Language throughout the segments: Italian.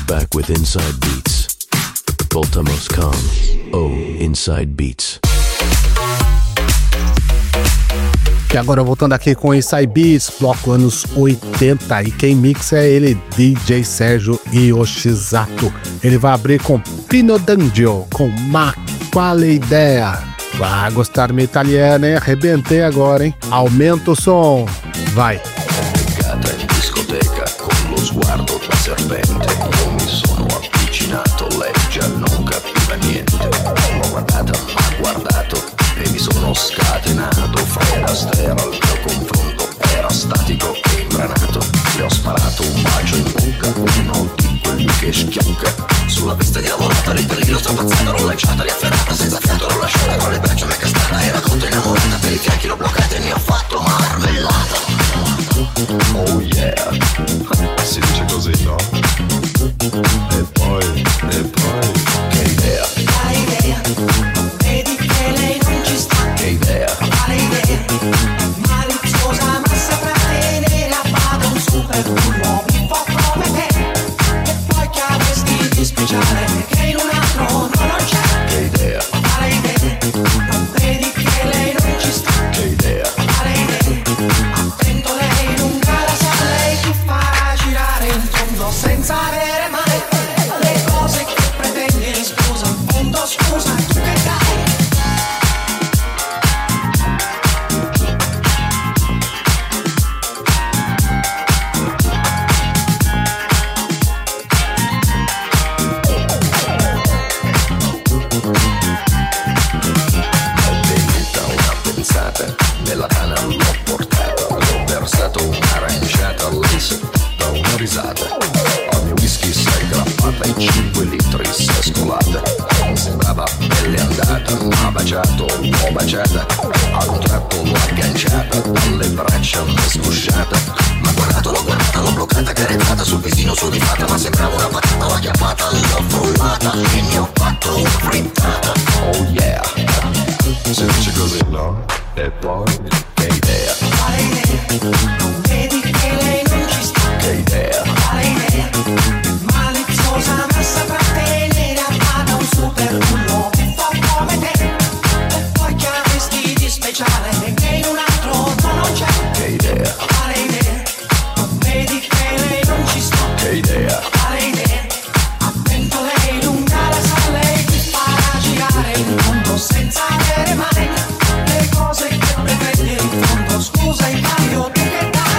back with Inside Beats. Voltamos com Inside Beats. E agora voltando aqui com Inside Beats, bloco anos 80, e quem mixa é ele, DJ Sérgio Yoshizato. Ele vai abrir com Pino D'Angio, com Ma Quale Idea. Vai gostar meu italiano, hein? Arrebentei agora, hein? Aumenta o som, vai. Beccata in discoteca con lo sguardo da serpente, io mi sono avvicinato, lei già non capiva niente. L'ho guardata, m'ha guardato e mi sono scatenato. Fred Astaire al mio confronto era statico e imbranato. Le ho sparato un bacio in bocca, uno di quelli che schiocca. Sulla pista di lavorata, lì per lì l'ho strapazzata, l'ho lanciata, riafferrata, senza fiato l'ho lasciata, con le braccia m'è castrata, era contro innamorata, per i fianchi l'ho bloccata e ne ho fatto marmellata. Oh yeah, si dice così, no? E poi, che idea? Quale idea? Vedi che lei non ci sta. Che idea? Quale idea? Maliziosa ma saprà tenere a bada un super uomo un po' come te. E poi che ha vestiti speciali che in un altro non c'è. Che idea? Quale idea? Vedi che lei non ci sta. Che idea? Quale idea? Attento lei lunga la sa, lei ti farà girare in fondo senza avere mai le cose che pretendi. Scusa, in fondo scusa, tu che dai? Nella tana l'ho portata, l'ho versato un'aranciata, lei si da una risata. Al mio whisky si è aggrappata in 5 litri si è scolata. Mi sembrava pelle andata, m'ha baciato, l'ho baciata. A un tratto l'ho agganciata, dalle braccia m'è sgusciata. M'ha guardato, l'ho bloccata, carezzata sul visino sudifata. Ma sembrava una patata, l'ho acchiappata, l'ho frullata e ne ho fatto una frittata. Oh yeah, si dice così, no? E poi, che idea? Quale idea? Non vedi che lei non ci sta? Che idea? Quale idea? Maliziosa ma saprà tenere a bada un super uomo un po' come te. E poi che ha vestiti speciali che in un altro non c'è. Che idea? Quale idea? Non vedi che lei non ci sta? Che idea? Quale idea? Attento lei lunga la sa, lei ti farà girare il mondo senza avere mai le cose che pretendi in fondo. Scusa in cambio tu che dai?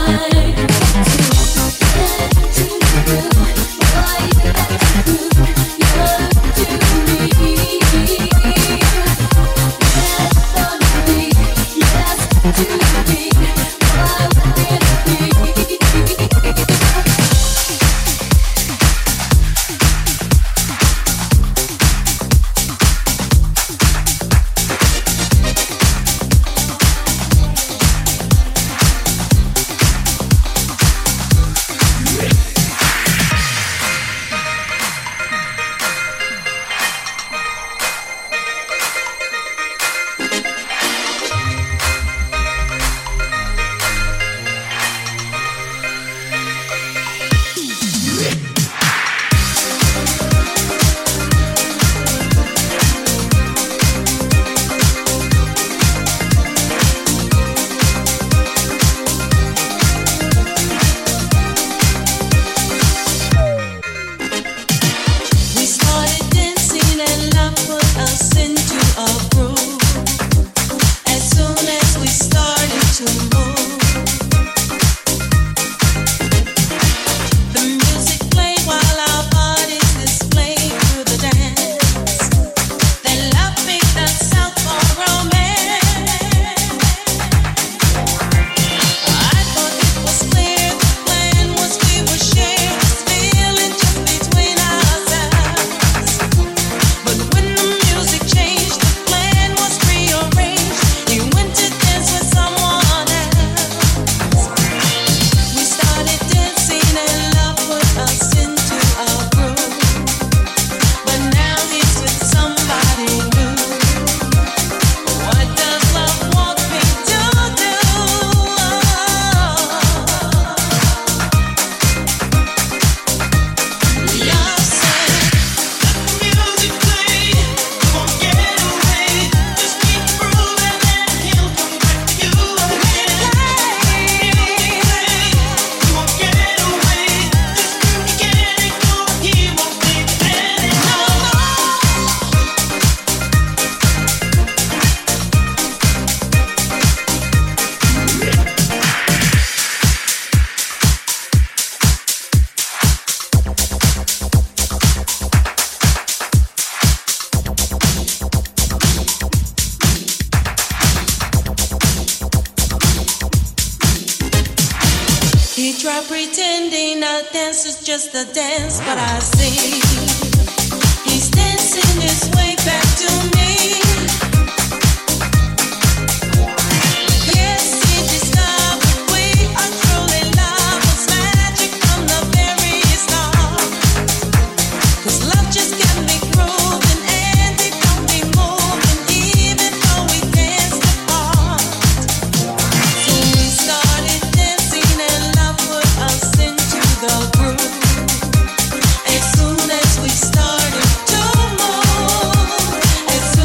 try pretending a dance is just a dance, but I see he's dancing his way back to me. Yes, he discovered we are truly lovers, magic from the very start. 'Cause love just can be proven and it don't be moving, even though we danced apart. So we started dancing and love put us into the groove. As soon as we started to move, as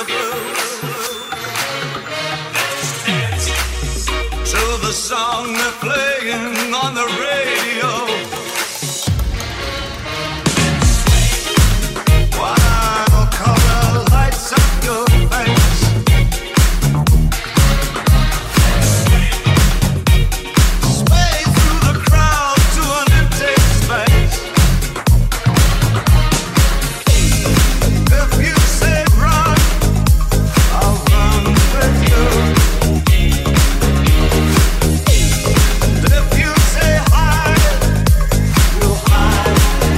To the song they're playing on the radio. Wild color lights up your face. Sway through the crowd to an empty space. If you say run, I'll run with you. If you say hide, you'll hide.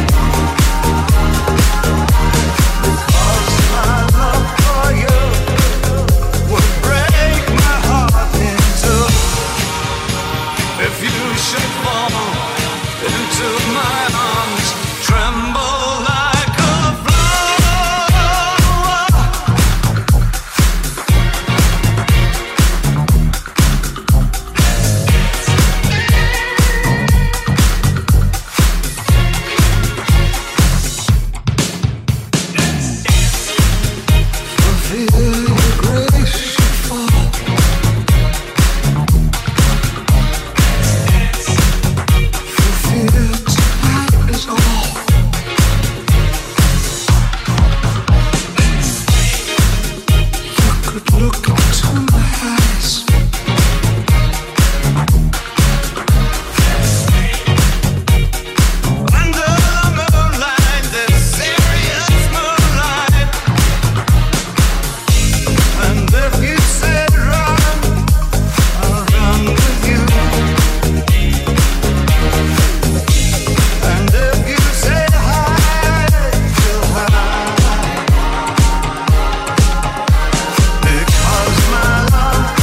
Because my love for you would break my heart in two. If you should fall into my arms, tremble like a flower. Feel your grace fall. Feel tonight is all. You could look into my eyes. Under the moonlight, this serious moonlight. And if you said run, I'll run with you. And if you say hide, you'll hide. Because my love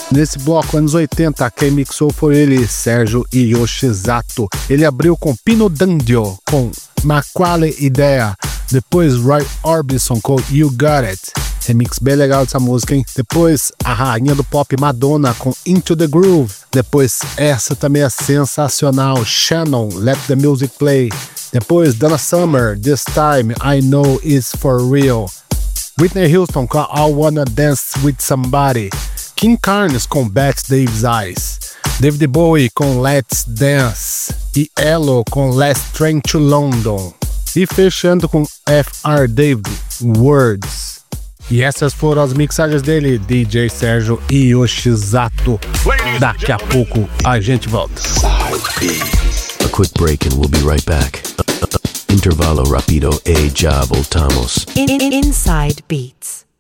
Nesse bloco, anos 80, quem mixou foi ele, Sérgio Yoshizato. Ele abriu com Pino Dandio, com Ma Quale Idea. Depois, Roy Orbison com You Got It. Remix bem legal dessa música, hein? Depois, a rainha do pop Madonna com Into the Groove. Depois, essa também é sensacional, Shannon, Let the Music Play. Depois, Donna Summer, This Time I Know It's For Real. Whitney Houston com I Wanna Dance With Somebody. King Carnes com Bette Davis Eyes. David Bowie com Let's Dance. E Elo com Last Train to London. E fechando com F.R. David, Words. E essas foram as mixagens dele, DJ Sérgio Yoshizato. Daqui a pouco a gente volta. A quick break and we'll be right back. Intervalo rapido e ya voltamos. Inside Beats.